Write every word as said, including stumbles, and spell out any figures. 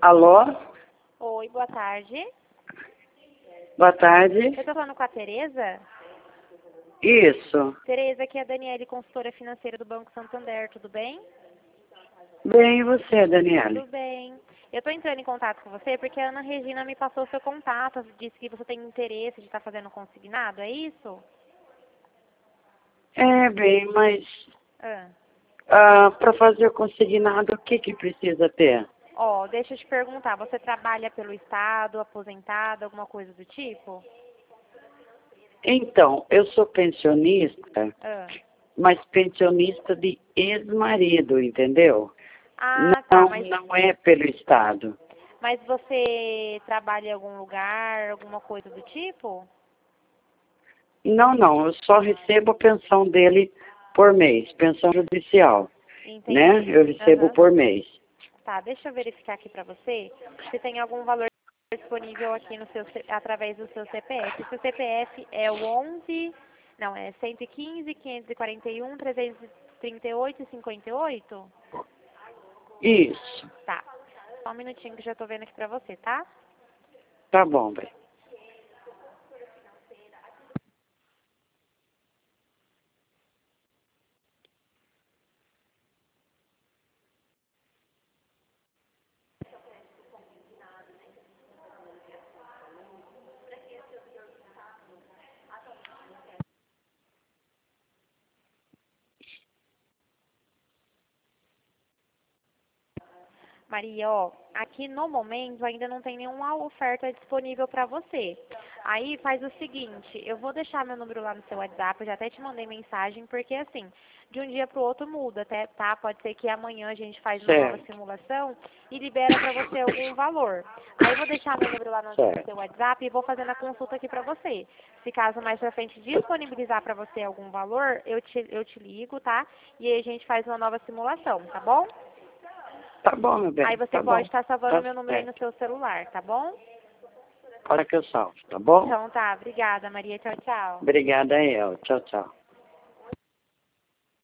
Alô? Oi, boa tarde. Boa tarde. Eu tô falando com a Tereza? Isso. Tereza, aqui é a Daniele, consultora financeira do Banco Santander, tudo bem? Bem, e você, Daniela? Tudo bem. Eu tô entrando em contato com você porque a Ana Regina me passou o seu contato, disse que você tem interesse de estar fazendo consignado, é isso? É, bem, mas Ah. ah, para fazer o consignado, o que que precisa ter? Ó, deixa eu te perguntar, você trabalha pelo Estado, aposentado, alguma coisa do tipo? Então, eu sou pensionista, Ah. mas pensionista de ex-marido, entendeu? Ah, tá, Não, mas, não é pelo Estado. mas você trabalha em algum lugar, alguma coisa do tipo? Não, não, eu só recebo a pensão dele por mês, pensão judicial, né? Entendi. Eu recebo Aham. por mês. Tá, deixa eu verificar aqui pra você se tem algum valor disponível aqui no seu, C- através do seu C P F. O seu C P F é o onze, não, é cento e quinze, quinhentos e quarenta e um, trezentos e trinta e oito e cinquenta e oito? Isso, Tá, só um minutinho que já tô vendo aqui pra você, tá? tá bom, bem. Maria, ó, aqui no momento ainda não tem nenhuma oferta disponível para você. Aí faz o seguinte, eu vou deixar meu número lá no seu WhatsApp, eu já até te mandei mensagem, porque assim, de um dia para o outro muda, até, tá? Pode ser que amanhã a gente faz uma nova Certo, simulação e libera para você algum valor. Aí eu vou deixar meu número lá no certo. seu WhatsApp e vou fazendo a consulta aqui para você. Se caso mais pra frente disponibilizar para você algum valor, eu te, eu te ligo, tá? E aí a gente faz uma nova simulação, tá bom? Tá bom, meu Aí bem, você tá pode bom. estar salvando Tá o meu número aí no certo. seu celular, tá bom? Hora que eu salvo, tá bom? Então tá, obrigada, Maria. Tchau, tchau. Obrigada, El. Tchau, tchau.